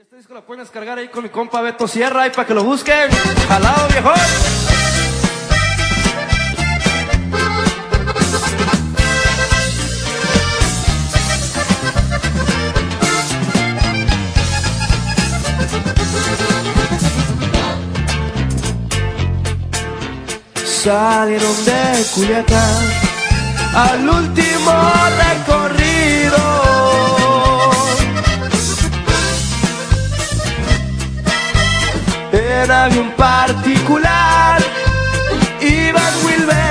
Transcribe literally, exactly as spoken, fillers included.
Este disco lo pueden descargar ahí con mi compa Beto Sierra, ahí para que lo busquen. ¡Jalado, viejo! Salieron de Culiacán al último recorrido. En avión particular iba Wilber